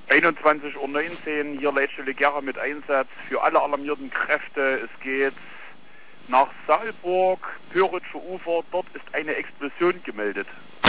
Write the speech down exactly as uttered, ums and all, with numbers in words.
einundzwanzig Uhr neunzehn, hier Leitstelle Gera mit Einsatz für alle alarmierten Kräfte. Es geht nach Saalburg, Pöhritsche Ufer, dort ist eine Explosion gemeldet.